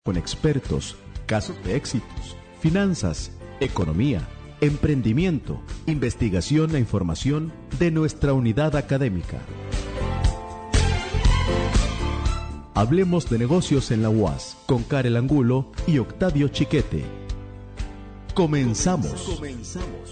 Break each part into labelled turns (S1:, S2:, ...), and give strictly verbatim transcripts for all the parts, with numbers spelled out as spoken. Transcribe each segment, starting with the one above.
S1: con expertos, casos de éxitos, finanzas, economía, emprendimiento, investigación e información de nuestra unidad académica. Hablemos de negocios en la U A S con Karel Angulo y Octavio Chiquete. Comenzamos. Comenzamos.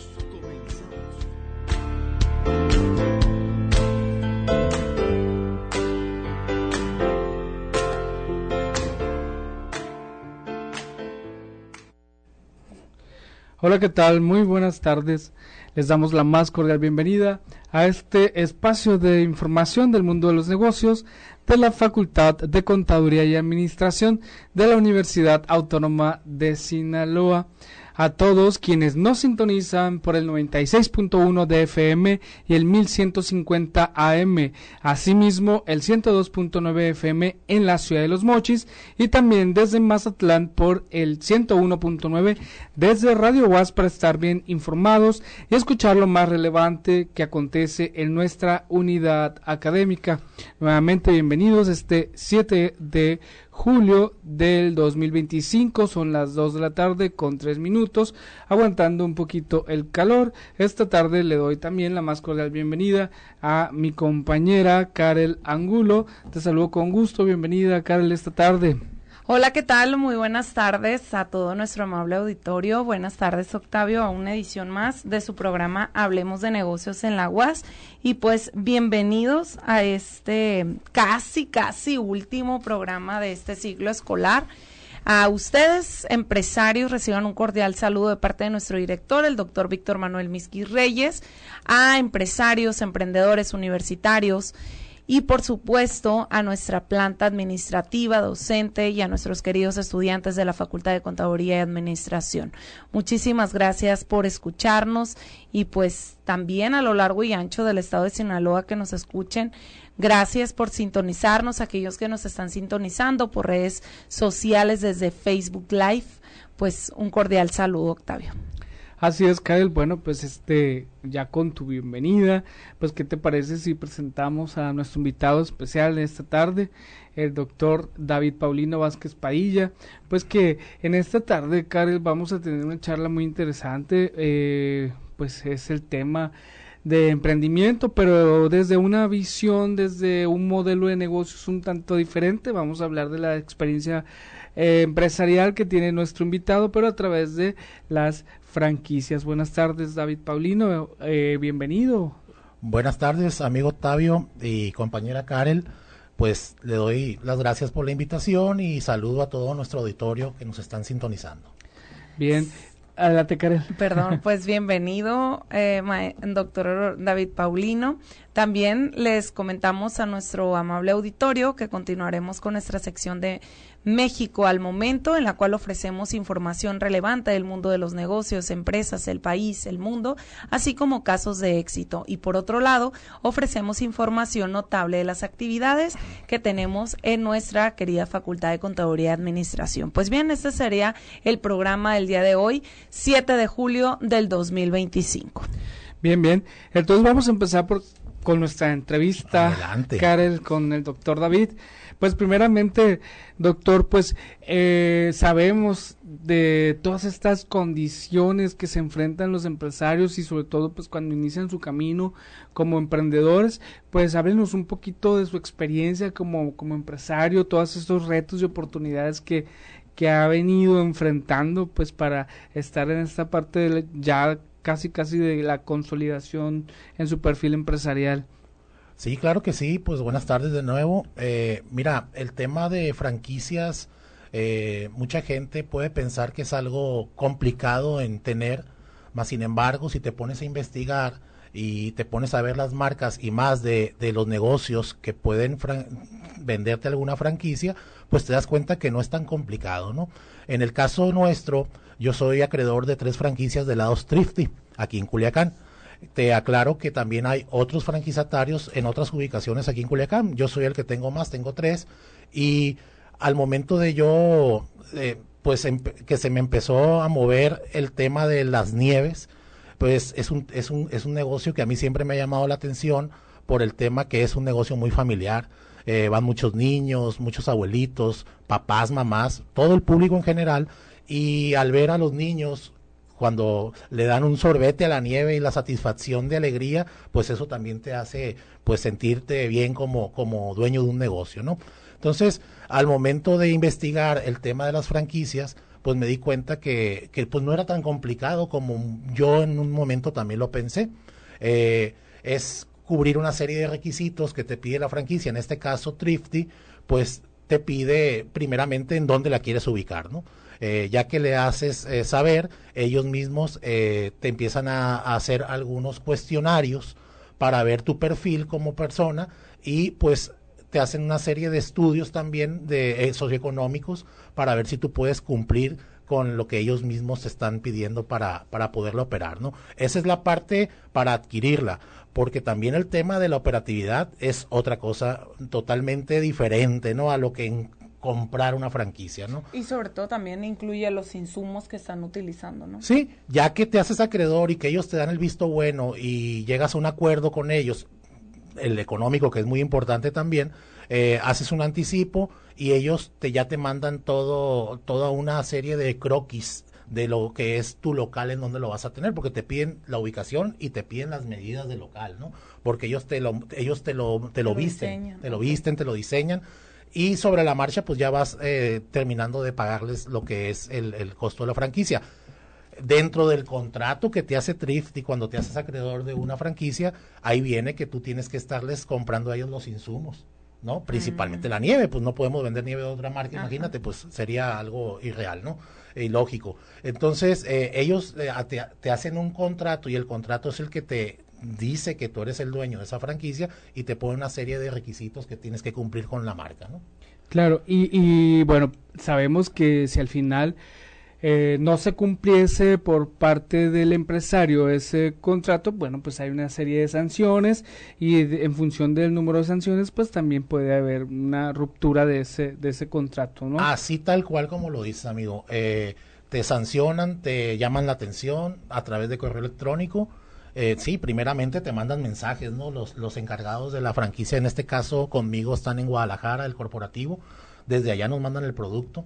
S2: Hola, ¿qué tal? Muy buenas tardes. Les damos la más cordial bienvenida a este espacio de información del mundo de los negocios de la Facultad de Contaduría y Administración de la Universidad Autónoma de Sinaloa. A todos quienes nos sintonizan por el noventa y seis punto uno de F M y el mil ciento cincuenta A M, asimismo el ciento dos punto nueve F M en la ciudad de Los Mochis y también desde Mazatlán por el ciento uno punto nueve desde Radio U A S para estar bien informados y escuchar lo más relevante que acontece en nuestra unidad académica. Nuevamente bienvenidos este siete de julio del dos mil veinticinco, son las dos de la tarde con tres minutos, aguantando un poquito el calor. Esta tarde le doy también la más cordial bienvenida a mi compañera Karel Angulo. Te saludo con gusto, bienvenida Karel esta tarde.
S3: Hola, ¿qué tal? Muy buenas tardes a todo nuestro amable auditorio. Buenas tardes, Octavio, a una edición más de su programa Hablemos de Negocios en la U A S. Y pues bienvenidos a este casi, casi último programa de este ciclo escolar. A ustedes, empresarios, reciban un cordial saludo de parte de nuestro director, el doctor Víctor Manuel Misqui Reyes, a empresarios, emprendedores, universitarios, y por supuesto a nuestra planta administrativa, docente y a nuestros queridos estudiantes de la Facultad de Contaduría y Administración. Muchísimas gracias por escucharnos y pues también a lo largo y ancho del estado de Sinaloa que nos escuchen. Gracias por sintonizarnos, aquellos que nos están sintonizando por redes sociales desde Facebook Live, pues un cordial saludo, Octavio.
S2: Así es, Karel. Bueno, pues este, ya con tu bienvenida, pues ¿qué te parece si presentamos a nuestro invitado especial de esta tarde, el doctor David Paulino Vázquez Padilla? Pues que en esta tarde, Karel, vamos a tener una charla muy interesante, eh, pues es el tema de emprendimiento, pero desde una visión, desde un modelo de negocios un tanto diferente. Vamos a hablar de la experiencia eh, empresarial que tiene nuestro invitado, pero a través de las franquicias. Buenas tardes, David Paulino, eh, bienvenido.
S4: Buenas tardes, amigo Octavio y compañera Karel. Pues le doy las gracias por la invitación y saludo a todo nuestro auditorio que nos están sintonizando.
S2: Bien. Adelante, Karel.
S3: Perdón, pues bienvenido, eh, doctor David Paulino. También les comentamos a nuestro amable auditorio que continuaremos con nuestra sección de México al momento, en la cual ofrecemos información relevante del mundo de los negocios, empresas, el país, el mundo, así como casos de éxito. Y por otro lado, ofrecemos información notable de las actividades que tenemos en nuestra querida Facultad de Contaduría y Administración. Pues bien, este sería el programa del día de hoy, siete de julio del dos mil veinticinco.
S2: Bien, bien. Entonces vamos a empezar por con nuestra entrevista,
S4: Adelante.
S2: Karel, con el doctor David. Pues primeramente, doctor, pues eh, sabemos de todas estas condiciones que se enfrentan los empresarios y sobre todo pues cuando inician su camino como emprendedores. Pues háblenos un poquito de su experiencia como, como empresario, todos estos retos y oportunidades que, que ha venido enfrentando pues para estar en esta parte de la, ya casi casi de la consolidación en su perfil empresarial.
S4: Sí, claro que sí, pues buenas tardes de nuevo. Eh, mira, el tema de franquicias, eh, mucha gente puede pensar que es algo complicado en tener, mas sin embargo, si te pones a investigar y te pones a ver las marcas y más de, de los negocios que pueden fran- venderte alguna franquicia, pues te das cuenta que no es tan complicado, ¿no? En el caso nuestro, yo soy acreedor de tres franquicias de helados Thrifty, aquí en Culiacán. Te aclaro que también hay otros franquiciatarios en otras ubicaciones aquí en Culiacán. Yo soy el que tengo más, tengo tres. Y al momento de yo, eh, pues em- que se me empezó a mover el tema de las nieves, pues es un, es un, es un negocio que a mí siempre me ha llamado la atención por el tema que es un negocio muy familiar. eh, van muchos niños, muchos abuelitos, papás, mamás, todo el público en general, y al ver a los niños cuando le dan un sorbete a la nieve y la satisfacción de alegría, pues eso también te hace pues sentirte bien como, como dueño de un negocio, ¿no? Entonces, al momento de investigar el tema de las franquicias, pues me di cuenta que, que pues no era tan complicado como yo en un momento también lo pensé. Eh, es cubrir una serie de requisitos que te pide la franquicia, en este caso Thrifty, pues te pide primeramente en dónde la quieres ubicar, ¿no? Eh, ya que le haces eh, saber, ellos mismos eh, te empiezan a, a hacer algunos cuestionarios para ver tu perfil como persona y pues te hacen una serie de estudios también de eh, socioeconómicos para ver si tú puedes cumplir con lo que ellos mismos te están pidiendo para, para poderla operar, ¿no? Esa es la parte para adquirirla, porque también el tema de la operatividad es otra cosa totalmente diferente, ¿no? A lo que en, comprar una franquicia, ¿no?
S3: Y sobre todo también incluye los insumos que están utilizando, ¿no?
S4: Sí, ya que te haces acreedor y que ellos te dan el visto bueno y llegas a un acuerdo con ellos, el económico que es muy importante también, eh, haces un anticipo y ellos te ya te mandan todo toda una serie de croquis de lo que es tu local en donde lo vas a tener, porque te piden la ubicación y te piden las medidas del local, ¿no? Porque ellos te lo ellos te lo te lo, lo visten, diseñan. te lo visten, te lo diseñan. Y sobre la marcha, pues ya vas eh, terminando de pagarles lo que es el, el costo de la franquicia. Dentro del contrato que te hace Thrifty cuando te haces acreedor de una franquicia, ahí viene que tú tienes que estarles comprando a ellos los insumos, ¿no? Principalmente mm. la nieve, pues no podemos vender nieve de otra marca, Ajá. imagínate, pues sería algo irreal, ¿no? E ilógico. Entonces, eh, ellos eh, te, te hacen un contrato y el contrato es el que te dice que tú eres el dueño de esa franquicia y te pone una serie de requisitos que tienes que cumplir con la marca, ¿no?
S2: Claro, y, y bueno, sabemos que si al final eh, no se cumpliese por parte del empresario ese contrato, bueno, pues hay una serie de sanciones y de, en función del número de sanciones, pues también puede haber una ruptura de ese, de ese contrato, ¿no?
S4: Así tal cual como lo dices, amigo. Eh, te sancionan, te llaman la atención a través de correo electrónico. Eh, sí, primeramente te mandan mensajes, ¿no? Los, los encargados de la franquicia, en este caso conmigo están en Guadalajara, el corporativo, desde allá nos mandan el producto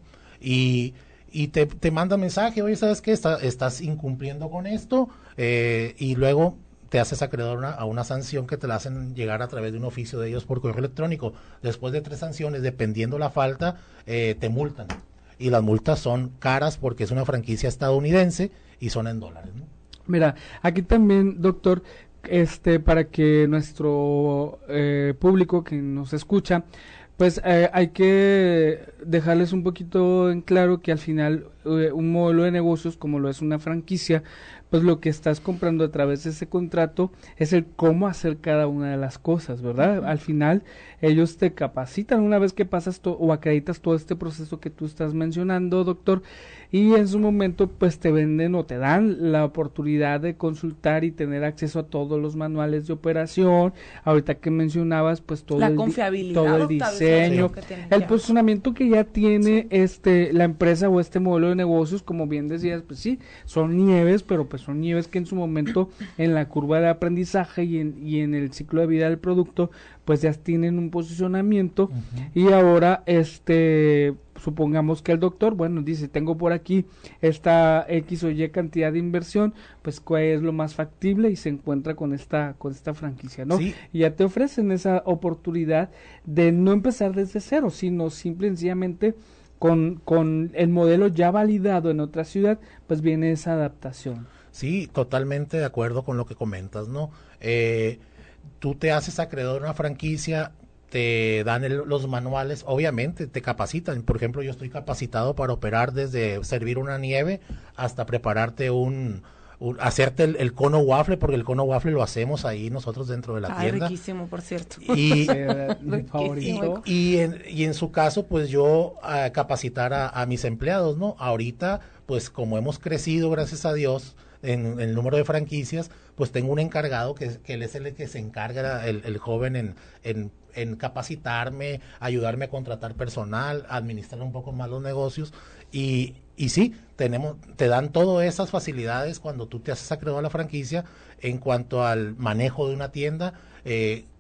S4: y, y te, te mandan mensaje, oye, ¿sabes qué? Está, estás incumpliendo con esto eh, y luego te haces acreedor una, a una sanción que te la hacen llegar a través de un oficio de ellos por correo electrónico. Después de tres sanciones, dependiendo la falta, eh, te multan y las multas son caras porque es una franquicia estadounidense y son en dólares, ¿no?
S2: Mira, aquí también, doctor, este, para que nuestro eh, público que nos escucha, pues eh, hay que dejarles un poquito en claro que al final eh, un modelo de negocios como lo es una franquicia, pues lo que estás comprando a través de ese contrato es el cómo hacer cada una de las cosas, ¿verdad? Uh-huh. Al final ellos te capacitan una vez que pasas to- o acreditas todo este proceso que tú estás mencionando, doctor, y en su momento pues te venden o te dan la oportunidad de consultar y tener acceso a todos los manuales de operación. Ahorita que mencionabas pues todo
S3: la
S2: el
S3: confiabilidad,
S2: todo el diseño, el posicionamiento que ya tiene sí. este la empresa o este modelo de negocios, como bien decías, pues sí, son nieves, pero pues son nieves que en su momento en la curva de aprendizaje y en, y en el ciclo de vida del producto pues ya tienen un posicionamiento. Uh-huh. Y ahora este supongamos que el doctor, bueno, dice, tengo por aquí esta X o Y cantidad de inversión, pues cuál es lo más factible y se encuentra con esta con esta franquicia, ¿no? Sí. Y ya te ofrecen esa oportunidad de no empezar desde cero, sino simple y sencillamente con, con el modelo ya validado en otra ciudad, pues viene esa adaptación.
S4: Sí, totalmente de acuerdo con lo que comentas, ¿no? Eh, tú te haces acreedor de una franquicia, te dan el, los manuales, obviamente te capacitan. Por ejemplo, yo estoy capacitado para operar desde servir una nieve hasta prepararte un, un hacerte el, el cono waffle, porque el cono waffle lo hacemos ahí nosotros dentro de la
S3: Ay,
S4: tienda.
S3: riquísimo, por cierto.
S4: Y, y, y, en, y en su caso, pues yo uh, capacitar a, a mis empleados, ¿no? Ahorita, pues como hemos crecido, gracias a Dios, en, en el número de franquicias, pues tengo un encargado que, que él es el que se encarga, el, el joven, en, en, en capacitarme, ayudarme a contratar personal, a administrar un poco más los negocios. Y, y sí, tenemos, te dan todas esas facilidades cuando tú te haces acreedor a la franquicia en cuanto al manejo de una tienda, eh,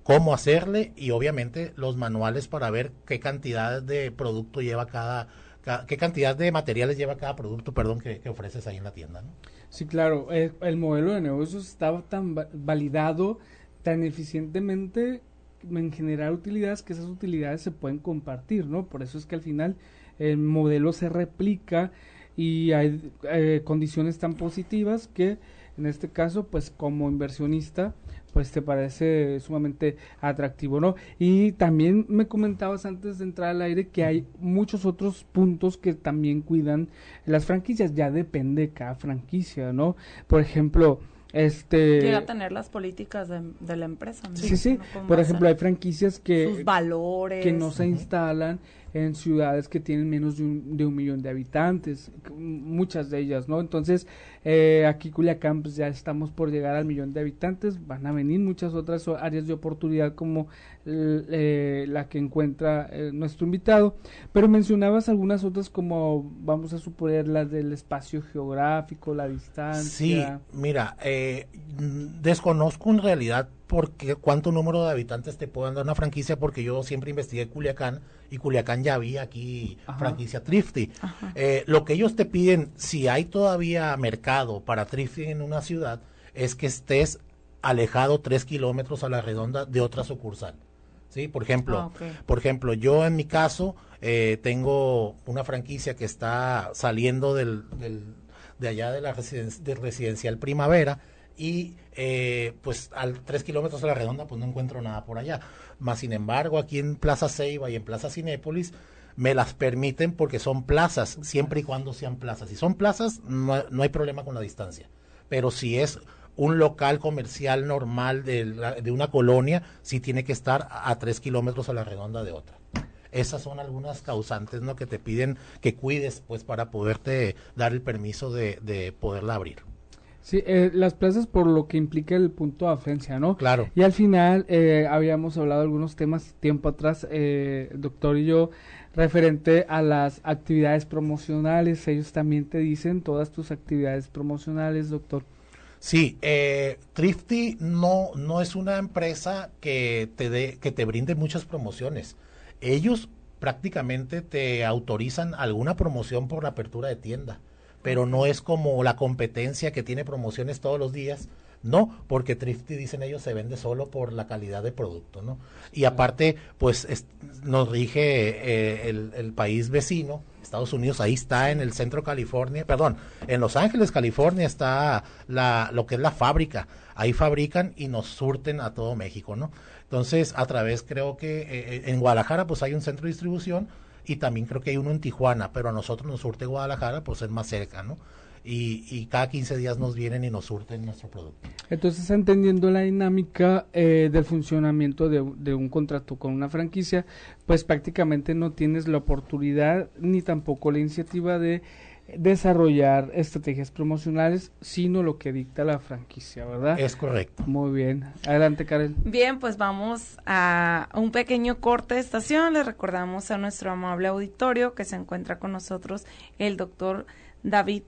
S4: cómo hacerle y obviamente los manuales para ver qué cantidad de producto lleva cada, cada qué cantidad de materiales lleva cada producto, perdón, que, que ofreces ahí en la tienda, ¿no?
S2: Sí, claro, el, el modelo de negocios estaba tan va- validado, tan eficientemente en generar utilidades, que esas utilidades se pueden compartir, ¿no? Por eso es que al final el modelo se replica y hay eh, condiciones tan positivas que en este caso, pues como inversionista, pues te parece sumamente atractivo, ¿no? Y también me comentabas antes de entrar al aire que hay muchos otros puntos que también cuidan las franquicias, ya depende de cada franquicia, ¿no? Por ejemplo, este...
S3: Llega a tener las políticas de, de la empresa, ¿no?
S2: Sí, sí,
S3: ¿Cómo
S2: por
S3: va a
S2: ejemplo,
S3: ser?
S2: hay franquicias que...
S3: Sus valores.
S2: que no se
S4: Ujú.
S2: instalan en ciudades que tienen menos de un, de un millón de habitantes, c- muchas de ellas, ¿no? Entonces, eh, aquí Culiacán, pues ya estamos por llegar al millón de habitantes, van a venir muchas otras o- áreas de oportunidad como l- eh, la que encuentra eh, nuestro invitado, pero mencionabas algunas otras como, vamos a suponer, las del espacio geográfico, la
S4: Sí,
S2: distancia.
S4: mira, eh, mm, desconozco en realidad por qué, cuánto número de habitantes te puedan dar una franquicia, porque yo siempre investigué Culiacán y Culiacán ya había aquí
S2: Ajá.
S4: franquicia Thrifty.
S3: Ajá.
S4: Eh, lo que ellos te piden, si hay todavía mercado para Thrifty en una ciudad, es que estés alejado tres kilómetros a la redonda de otra sucursal. Sí, por ejemplo,
S3: Ah, ok.
S4: por ejemplo, yo en mi caso eh, tengo una franquicia que está saliendo del, del- de allá de la residen- de residencial Primavera y eh, pues al tres kilómetros a la redonda pues no encuentro nada por allá. Más sin embargo, aquí en Plaza Ceiba y en Plaza Cinépolis me las permiten porque son plazas, siempre y cuando sean plazas. Si son plazas, no, no hay problema con la distancia. Pero si es un local comercial normal de, la- de una colonia, sí tiene que estar a, a tres kilómetros a la redonda de otra. Esas son algunas causantes, ¿no?, que te piden que cuides, pues, para poderte dar el permiso de, de poderla abrir.
S2: Sí, eh, las plazas por lo que implica el punto de afluencia, ¿no?
S4: Claro.
S2: Y al final eh, habíamos hablado de algunos temas tiempo atrás, eh, el doctor y yo, referente a las actividades promocionales. Ellos también te dicen todas tus actividades promocionales, doctor.
S4: Sí, eh, Thrifty no, no es una empresa que te dé, que te brinde muchas promociones. Ellos prácticamente te autorizan alguna promoción por la apertura de tienda, pero no es como la competencia que tiene promociones todos los días. No, porque Thrifty, dicen ellos, se vende solo por la calidad de producto, ¿no? Y aparte, pues es- nos rige eh, el, el país vecino, Estados Unidos. Ahí está en el centro California, perdón, en Los Ángeles, California, está la, lo que es la fábrica. Ahí fabrican y nos surten a todo México, ¿no? Entonces, a través, creo que eh, en Guadalajara, pues hay un centro de distribución y también creo que hay uno en Tijuana, pero a nosotros nos surte Guadalajara, pues es más cerca, ¿no? Y, y cada quince días nos vienen y nos surten nuestro producto.
S2: Entonces, entendiendo la dinámica eh, del funcionamiento de, de un contrato con una franquicia, pues prácticamente no tienes la oportunidad ni tampoco la iniciativa de desarrollar estrategias promocionales, sino lo que dicta la franquicia, ¿verdad?
S4: Es correcto.
S2: Muy bien. Adelante, Karen.
S3: Bien, pues vamos a un pequeño corte de estación. Les recordamos a nuestro amable auditorio que se encuentra con nosotros el doctor David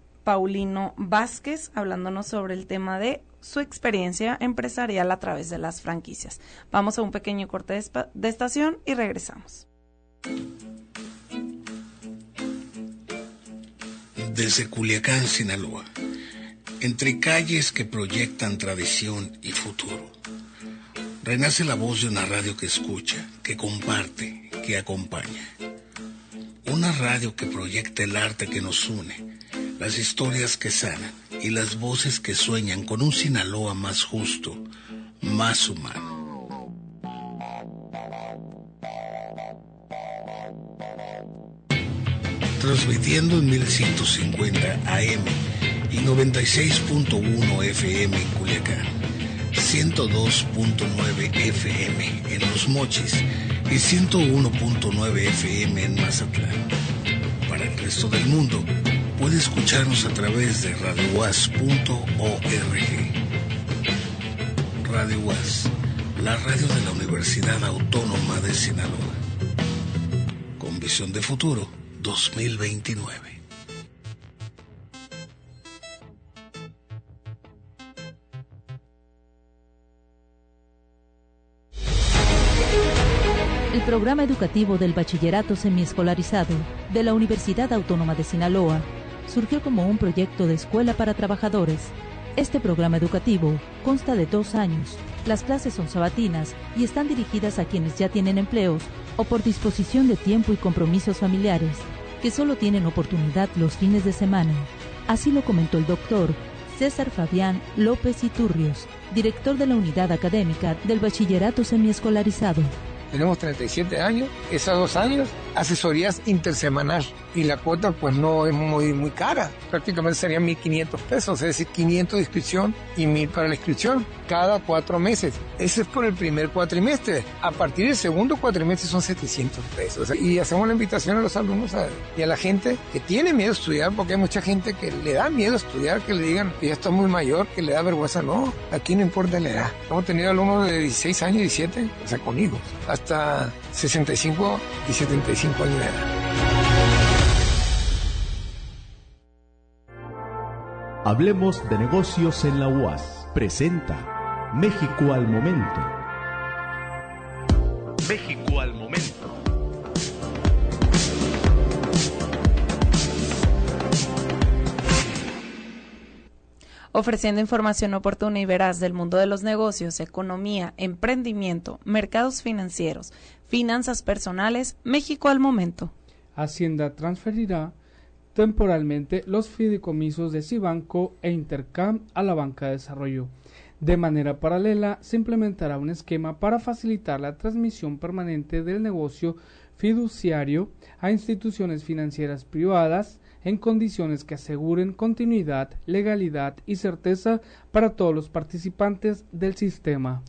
S3: Paulino Vázquez, hablándonos sobre el tema de su experiencia empresarial a través de las franquicias. Vamos a un pequeño corte de, espa- de estación y regresamos.
S5: Desde Culiacán, Sinaloa, entre calles que proyectan tradición y futuro, renace la voz de una radio que escucha, que comparte, que acompaña. Una radio que proyecta el arte que nos une, las historias que sanan y las voces que sueñan con un Sinaloa más justo, más humano. Transmitiendo en mil ciento cincuenta A M y noventa y seis punto uno F M en Culiacán, ciento dos punto nueve F M en Los Mochis y ciento uno punto nueve F M en Mazatlán. Para el resto del mundo, puede escucharnos a través de radio was punto org. Radio Was, la radio de la Universidad Autónoma de Sinaloa. Con visión de futuro dos mil veintinueve.
S6: Programa educativo del Bachillerato Semiescolarizado de la Universidad Autónoma de Sinaloa surgió como un proyecto de escuela para trabajadores. Este programa educativo consta de dos años. Las clases son sabatinas y están dirigidas a quienes ya tienen empleos o por disposición de tiempo y compromisos familiares, que solo tienen oportunidad los fines de semana. Así lo comentó el doctor César Fabián López Iturrios, director de la unidad académica del Bachillerato Semiescolarizado.
S7: Tenemos treinta y siete años, esos dos años, asesorías intersemanal. Y la cuota pues no es muy muy cara, prácticamente serían mil quinientos pesos, es decir, quinientos de inscripción y mil para la inscripción, cada cuatro meses. Ese es por el primer cuatrimestre. A partir del segundo cuatrimestre son setecientos pesos. Y hacemos la invitación a los alumnos a, y a la gente que tiene miedo a estudiar, porque hay mucha gente que le da miedo a estudiar, que le digan que ya está muy mayor, que le da vergüenza. No, aquí no importa la edad. Hemos tenido alumnos de dieciséis años, diecisiete, o sea, con hijos, hasta sesenta y cinco y setenta y cinco años de edad.
S1: Hablemos de negocios en la U A S. Presenta México al Momento. México al Momento.
S3: Ofreciendo información oportuna y veraz del mundo de los negocios, economía, emprendimiento, mercados financieros, finanzas personales, México al Momento.
S2: Hacienda transferirá temporalmente los fideicomisos de Cibanco e Intercam a la Banca de Desarrollo. De manera paralela, se implementará un esquema para facilitar la transmisión permanente del negocio fiduciario a instituciones financieras privadas en condiciones que aseguren continuidad, legalidad y certeza para todos los participantes del sistema.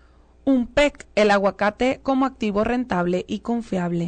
S3: Un P E C, el aguacate como activo rentable y confiable.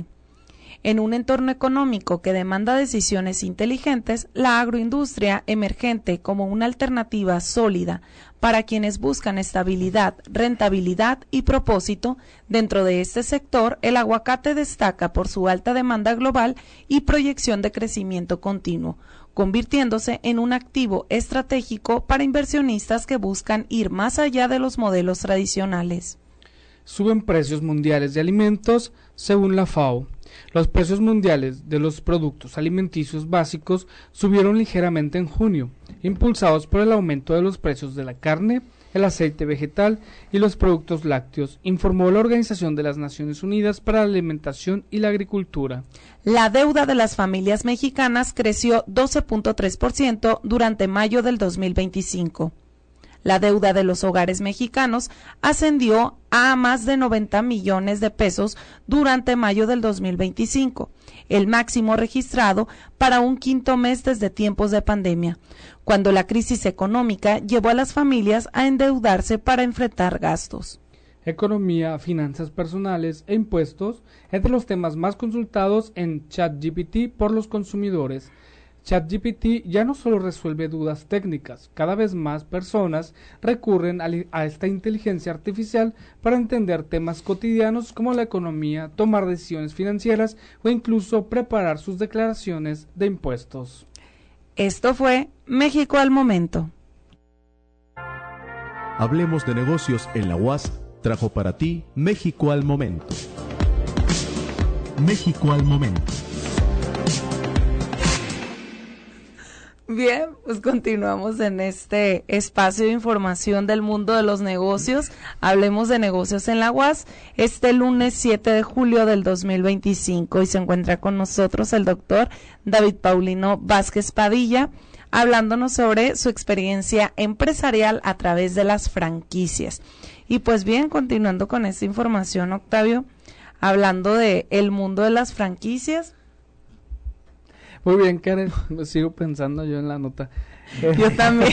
S3: En un entorno económico que demanda decisiones inteligentes, la agroindustria emergente como una alternativa sólida para quienes buscan estabilidad, rentabilidad y propósito. Dentro de este sector, el aguacate destaca por su alta demanda global y proyección de crecimiento continuo, convirtiéndose en un activo estratégico para inversionistas que buscan ir más allá de los modelos tradicionales.
S2: Suben precios mundiales de alimentos según la F A O. Los precios mundiales de los productos alimenticios básicos subieron ligeramente en junio, impulsados por el aumento de los precios de la carne, el aceite vegetal y los productos lácteos, informó la Organización de las Naciones Unidas para la Alimentación y la Agricultura.
S3: La deuda de las familias mexicanas creció doce punto tres por ciento durante mayo del dos mil veinticinco. La deuda de los hogares mexicanos ascendió a más de noventa millones de pesos durante mayo del dos mil veinticinco, el máximo registrado para un quinto mes desde tiempos de pandemia, cuando la crisis económica llevó a las familias a endeudarse para enfrentar gastos.
S2: Economía, finanzas personales e impuestos, entre los temas más consultados en ChatGPT por los consumidores. ChatGPT ya no solo resuelve dudas técnicas, cada vez más personas recurren a, a esta inteligencia artificial para entender temas cotidianos como la economía, tomar decisiones financieras o incluso preparar sus declaraciones de impuestos.
S3: Esto fue México al Momento.
S1: Hablemos de negocios en la U A S. Trajo para ti México al Momento. México al Momento.
S3: Bien, pues continuamos en este espacio de información del mundo de los negocios. Hablemos de negocios en la U A S. Este lunes siete de julio del dos mil veinticinco y se encuentra con nosotros el doctor David Paulino Vázquez Padilla, hablándonos sobre su experiencia empresarial a través de las franquicias. Y pues bien, continuando con esta información, Octavio, hablando de el mundo de las franquicias.
S2: Muy bien, Karen, sigo pensando yo en la nota.
S3: Yo también.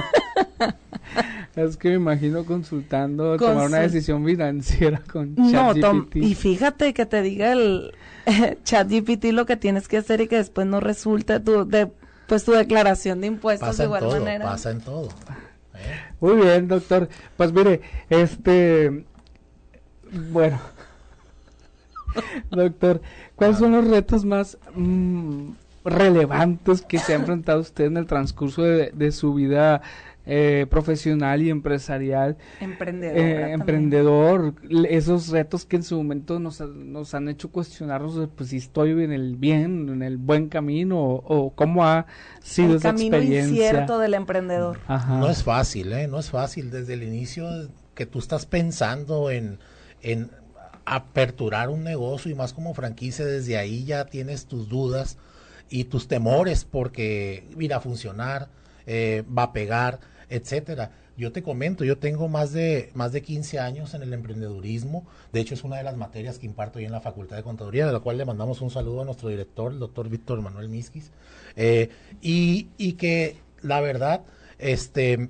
S2: Es que me imagino consultando, Consul... tomar una decisión financiera con
S3: no,
S2: ChatGPT.
S3: Tom, y fíjate que te diga el ChatGPT lo que tienes que hacer y que después no resulte tu, de, pues tu declaración de impuestos
S4: pasa
S3: de igual
S4: en todo,
S3: manera.
S4: Pasa en todo. ¿Eh?
S2: Muy bien, doctor. Pues mire, este, bueno, doctor, ¿cuáles son los retos más... Mmm, relevantes que se ha enfrentado usted en el transcurso de, de su vida eh, profesional y empresarial?
S3: Emprendedor.
S2: Eh, emprendedor, esos retos que en su momento nos, nos han hecho cuestionarnos, de, pues si estoy en el bien, en el buen camino, o, o cómo ha sido
S3: el
S2: esa
S3: camino
S2: experiencia.
S3: incierto del emprendedor.
S2: Ajá.
S4: No es fácil, ¿eh? No es fácil. Desde el inicio que tú estás pensando en, en aperturar un negocio, y más como franquicia, desde ahí ya tienes tus dudas y tus temores porque irá a funcionar, eh, va a pegar, etcétera. Yo te comento, yo tengo más de más de quince años en el emprendedurismo. De hecho, es una de las materias que imparto ahí en la Facultad de Contaduría, de la cual le mandamos un saludo a nuestro director, el doctor Víctor Manuel Misquis, eh, y, y que la verdad, este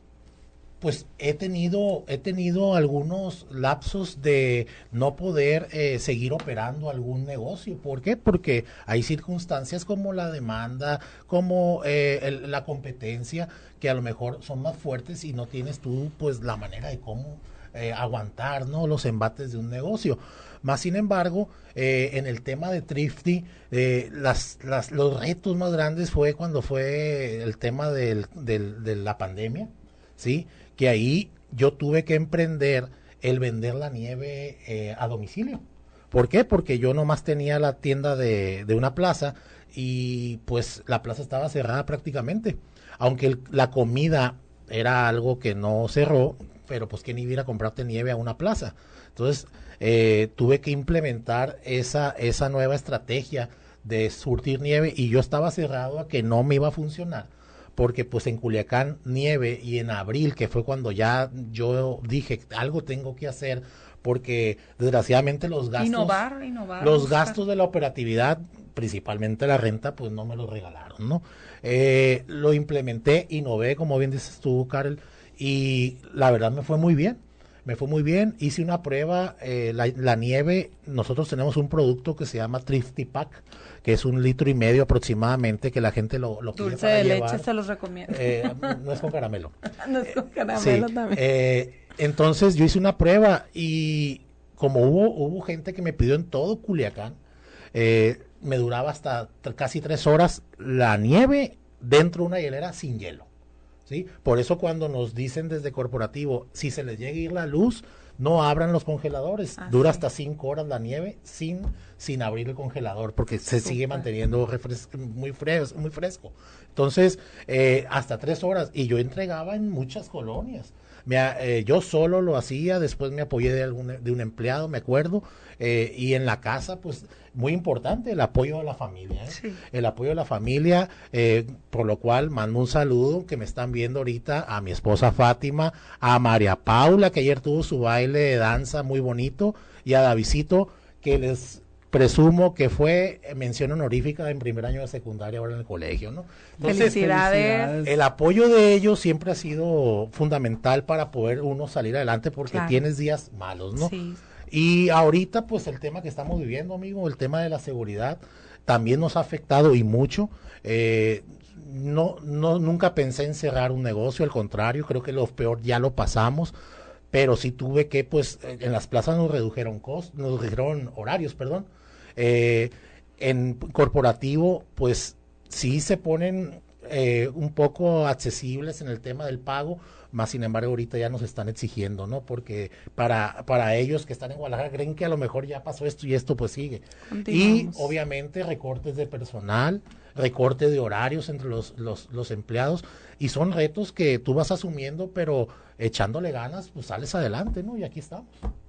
S4: pues he tenido he tenido algunos lapsos de no poder eh, seguir operando algún negocio. ¿Por qué? Porque hay circunstancias como la demanda, como eh, el, la competencia, que a lo mejor son más fuertes y no tienes tú pues la manera de cómo eh, aguantar, ¿no?, los embates de un negocio. Más sin embargo, eh, en el tema de Thrifty, eh, las, las, los retos más grandes fue cuando fue el tema del, del, de la pandemia, ¿sí?, que ahí yo tuve que emprender el vender la nieve eh, a domicilio. ¿Por qué? Porque yo nomás tenía la tienda de, de una plaza y pues la plaza estaba cerrada prácticamente. Aunque el, la comida era algo que no cerró, pero pues quién iba a ir a comprarte nieve a una plaza. Entonces eh, tuve que implementar esa, esa nueva estrategia de surtir nieve, y yo estaba cerrado a que no me iba a funcionar. Porque pues en Culiacán nieve, y en abril, que fue cuando ya yo dije algo tengo que hacer, porque desgraciadamente los gastos
S3: Innovar, innovar.
S4: los gastos de la operatividad, principalmente la renta, pues no me los regalaron, ¿no? Eh, lo implementé, innové, como bien dices tú, Karel, y la verdad me fue muy bien. Me fue muy bien, hice una prueba, eh, la, la nieve, nosotros tenemos un producto que se llama Thrifty Pack, que es un litro y medio aproximadamente, que la gente lo, lo pide
S3: Dulce
S4: para
S3: de
S4: llevar.
S3: leche se los recomiendo.
S4: Eh, no es con caramelo.
S3: No es con caramelo
S4: Sí,
S3: también.
S4: eh, entonces yo hice una prueba, y como hubo, hubo gente que me pidió en todo Culiacán, eh, me duraba hasta t- casi tres horas la nieve dentro de una hielera sin hielo. ¿Sí? Por eso cuando nos dicen desde corporativo, si se les llega a ir la luz, no abran los congeladores.
S3: Ah,
S4: Dura
S3: sí.
S4: hasta cinco horas la nieve sin, sin abrir el congelador, porque se
S3: Súper.
S4: sigue manteniendo refres muy, fres muy fresco. Entonces, eh, hasta tres horas. Y yo entregaba en muchas colonias. Me, eh, yo solo lo hacía, después me apoyé de, algún, de un empleado, me acuerdo, eh, y en la casa, pues, muy importante el apoyo de la familia, ¿eh?
S3: Sí.
S4: El apoyo de la familia, eh, por lo cual mando un saludo que me están viendo ahorita a mi esposa Fátima, a María Paula, que ayer tuvo su baile de danza muy bonito, y a Davidito, que les presumo que fue mención honorífica en primer año de secundaria ahora en el colegio, ¿no? Entonces,
S3: Felicidades.
S4: el apoyo de ellos siempre ha sido fundamental para poder uno salir adelante, porque
S3: Claro.
S4: tienes días malos, ¿no?
S3: Sí.
S4: Y ahorita, pues el tema que estamos viviendo, amigo, el tema de la seguridad, también nos ha afectado y mucho. Eh, no, no, nunca pensé en cerrar un negocio, al contrario, creo que lo peor ya lo pasamos, pero sí tuve que, pues, en las plazas nos redujeron cost, nos redujeron horarios, perdón. Eh, en corporativo, pues, sí se ponen eh, un poco accesibles en el tema del pago, más sin embargo ahorita ya nos están exigiendo, ¿no? Porque para, para ellos que están en Guadalajara creen que a lo mejor ya pasó esto y esto pues sigue. Y
S3: Continuamos.
S4: obviamente recortes de personal, recorte de horarios entre los, los, los empleados, y son retos que tú vas asumiendo, pero echándole ganas, pues sales adelante, ¿no? Y aquí estamos.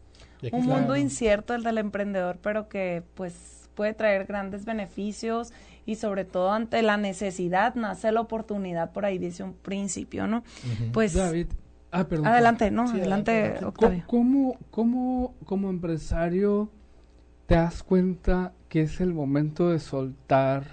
S4: Y aquí
S3: Un
S4: estamos.
S3: mundo incierto el del emprendedor, pero que pues puede traer grandes beneficios, y sobre todo ante la necesidad nace la oportunidad, por ahí dice un principio, ¿no?
S4: Ujú.
S3: Pues
S2: David, ah, perdón.
S3: adelante, no,
S4: Sí,
S3: adelante,
S4: adelante.
S2: Co-
S3: Octavio.
S2: ¿Cómo, cómo, como empresario te das cuenta que es el momento de soltar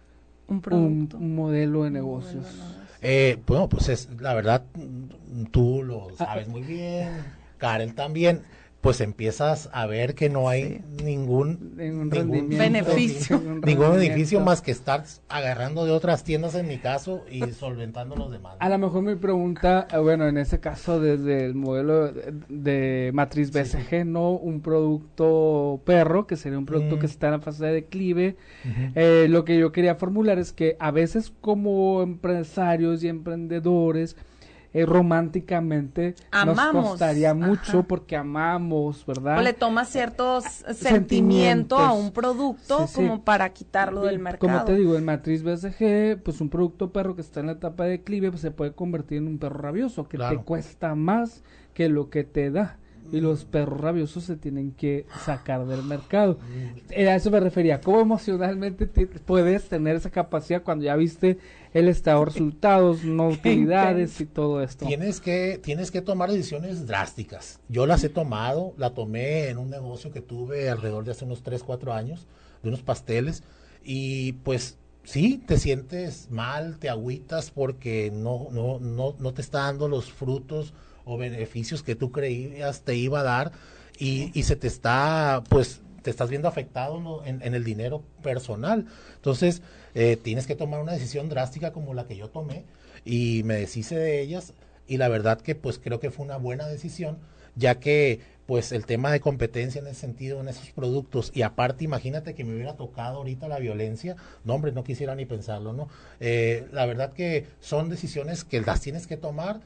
S3: Un
S2: un,
S3: producto.
S2: un modelo de negocios?
S3: Un modelo de negocio.
S4: Eh, bueno, pues es la verdad, mm, tú lo sabes muy bien, Karen también. pues empiezas a ver que no hay
S2: sí.
S4: ningún,
S2: ningún,
S4: ningún
S3: beneficio,
S4: ningún, ningún beneficio más que estar agarrando de otras tiendas en mi caso y solventando los demás.
S2: A lo mejor mi pregunta, bueno, en este caso desde el modelo de, de matriz B C G, sí. no un producto perro, que sería un producto mm. que está en la fase de declive. Uh-huh. Eh, lo que yo quería formular es que a veces como empresarios y emprendedores, Eh, románticamente amamos. Nos costaría mucho Ajá. porque amamos, ¿verdad?
S3: O le toma cierto sentimiento a un producto sí, como sí. para quitarlo del mercado.
S2: Como te digo, en matriz B C G, pues un producto perro que está en la etapa de declive pues se puede convertir en un perro rabioso, que claro. te cuesta más que lo que te da. Y los perros rabiosos se tienen que sacar del mercado. Eh, a eso me refería. ¿Cómo emocionalmente te, puedes tener esa capacidad cuando ya viste el estado de resultados, no utilidades y todo esto?
S4: Tienes que, tienes que tomar decisiones drásticas. Yo las he tomado, la tomé en un negocio que tuve alrededor de hace unos tres, cuatro años, de unos pasteles, y pues sí, te sientes mal, te agüitas porque no, no, no, no te está dando los frutos o beneficios que tú creías te iba a dar y, y se te está, pues, te estás viendo afectado, ¿no? en, en el dinero personal. Entonces, eh, tienes que tomar una decisión drástica como la que yo tomé y me deshice de ellas y la verdad que, pues, creo que fue una buena decisión, ya que, pues, el tema de competencia en ese sentido, en esos productos, y aparte, imagínate que me hubiera tocado ahorita la violencia, no, hombre, no quisiera ni pensarlo, ¿no? Eh, la verdad que son decisiones que las tienes que tomar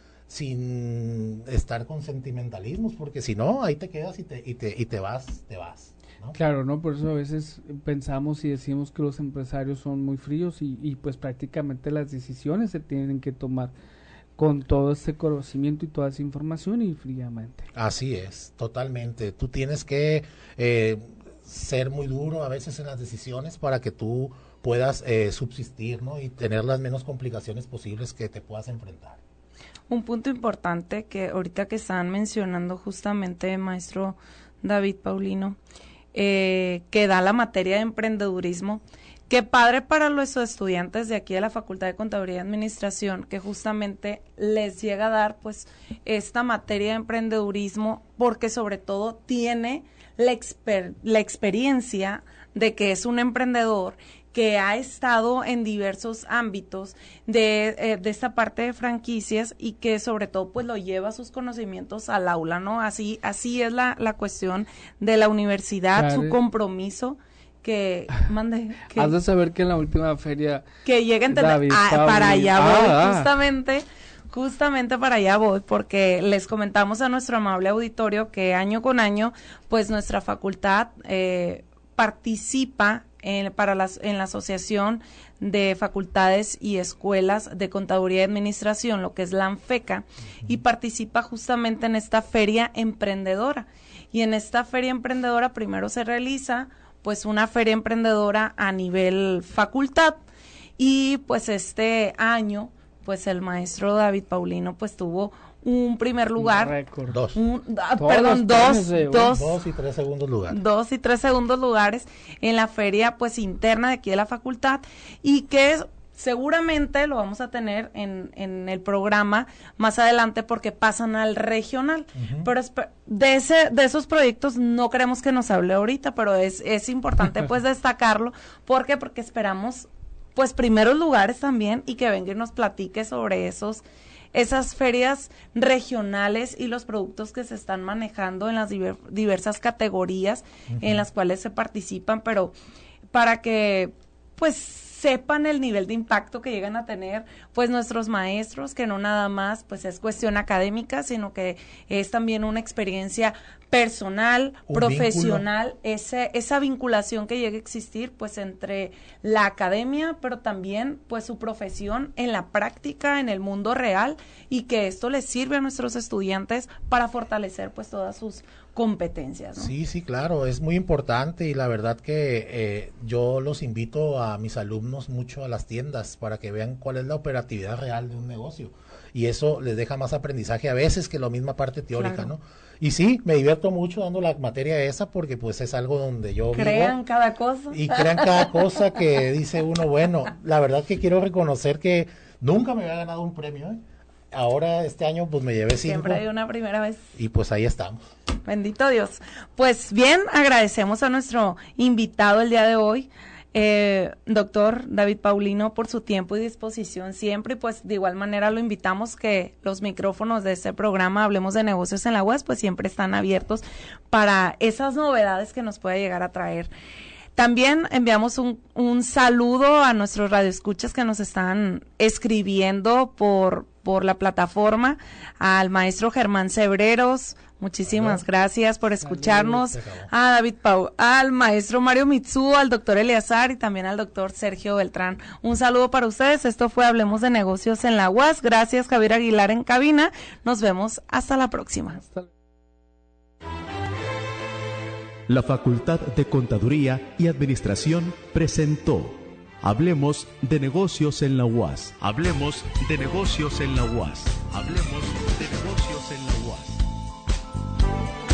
S4: sin estar con sentimentalismos, porque si no, ahí te quedas y te, y te, y te vas, te vas, ¿no?
S2: Claro, ¿no? Por eso a veces pensamos y decimos que los empresarios son muy fríos y, y pues prácticamente las decisiones se tienen que tomar con todo ese conocimiento y toda esa información y fríamente.
S4: Así es, totalmente. Tú tienes que eh, ser muy duro a veces en las decisiones para que tú puedas eh, subsistir, ¿no? Y tener las menos complicaciones posibles que te puedas enfrentar.
S3: Un punto importante que ahorita que estaban mencionando justamente, maestro David Paulino, eh, que da la materia de emprendedurismo. Qué padre para los estudiantes de aquí de la Facultad de Contaduría y Administración, que justamente les llega a dar pues esta materia de emprendedurismo, porque sobre todo tiene la, exper- la experiencia de que es un emprendedor que ha estado en diversos ámbitos de, eh, de esta parte de franquicias y que sobre todo pues lo lleva sus conocimientos al aula, ¿no? Así, así es la, la cuestión de la universidad, claro. Su compromiso que mande. Que,
S2: Has de saber que en la última feria
S3: que llega a entender,
S2: David,
S3: ah,
S2: Pablo,
S3: para allá voy,
S2: ah,
S3: justamente, justamente para allá voy, porque les comentamos a nuestro amable auditorio que año con año, pues nuestra facultad eh, participa En, para las, en la Asociación de Facultades y Escuelas de Contaduría y Administración, lo que es la ANFECA, uh-huh. y participa justamente en esta feria emprendedora. Y en esta feria emprendedora primero se realiza pues una feria emprendedora a nivel facultad y pues este año pues el maestro David Paulino pues tuvo un primer lugar,
S2: récord.
S4: Dos,
S3: un, ah, perdón, dos, dos,
S4: dos y tres segundos lugares,
S3: dos y tres segundos lugares en la feria pues interna de aquí de la facultad y que seguramente lo vamos a tener en, en el programa más adelante porque pasan al regional, uh-huh. pero de ese, de esos proyectos no queremos que nos hable ahorita, pero es, es importante pues destacarlo, ¿por qué? Porque esperamos pues primeros lugares también y que venga y nos platique sobre esos esas ferias regionales y los productos que se están manejando en las diver, diversas categorías uh-huh. en las cuales se participan, pero para que pues sepan el nivel de impacto que llegan a tener pues nuestros maestros, que no nada más pues es cuestión académica, sino que es también una experiencia personal, un profesional, ese, esa vinculación que llegue a existir pues entre la academia, pero también pues su profesión en la práctica, en el mundo real, y que esto les sirve a nuestros estudiantes para fortalecer pues todas sus competencias, ¿no?
S4: Sí, sí, claro, es muy importante y la verdad que eh, yo los invito a mis alumnos mucho a las tiendas para que vean cuál es la operatividad real de un negocio y eso les deja más aprendizaje a veces que la misma parte teórica, claro. ¿no? Y sí, me divierto mucho dando la materia esa porque pues es algo donde yo
S3: crean
S4: vivo,
S3: cada cosa
S4: y crean cada cosa que dice uno, bueno, la verdad que quiero reconocer que nunca me había ganado un premio, ¿eh? ahora este año pues me llevé cinco.
S3: Siempre hay una primera vez.
S4: Y pues ahí estamos.
S3: Bendito Dios. Pues bien, agradecemos a nuestro invitado el día de hoy, eh, doctor David Paulino, por su tiempo y disposición siempre, y pues de igual manera lo invitamos que los micrófonos de este programa Hablemos de Negocios en la U A S pues siempre están abiertos para esas novedades que nos puede llegar a traer. También enviamos un, un saludo a nuestros radioescuchas que nos están escribiendo por, por la plataforma, al maestro Germán Cebreros, muchísimas Hola. gracias por escucharnos, Salud. a David Pau, al maestro Mario Mitsuo, al doctor Eleazar y también al doctor Sergio Beltrán. Un saludo para ustedes, esto fue Hablemos de Negocios en la U A S, gracias Javier Aguilar en cabina, nos vemos hasta la próxima. Hasta
S1: La Facultad de Contaduría y Administración presentó Hablemos de Negocios en la U A S. Hablemos de Negocios en la U A S. Hablemos de Negocios en la U A S.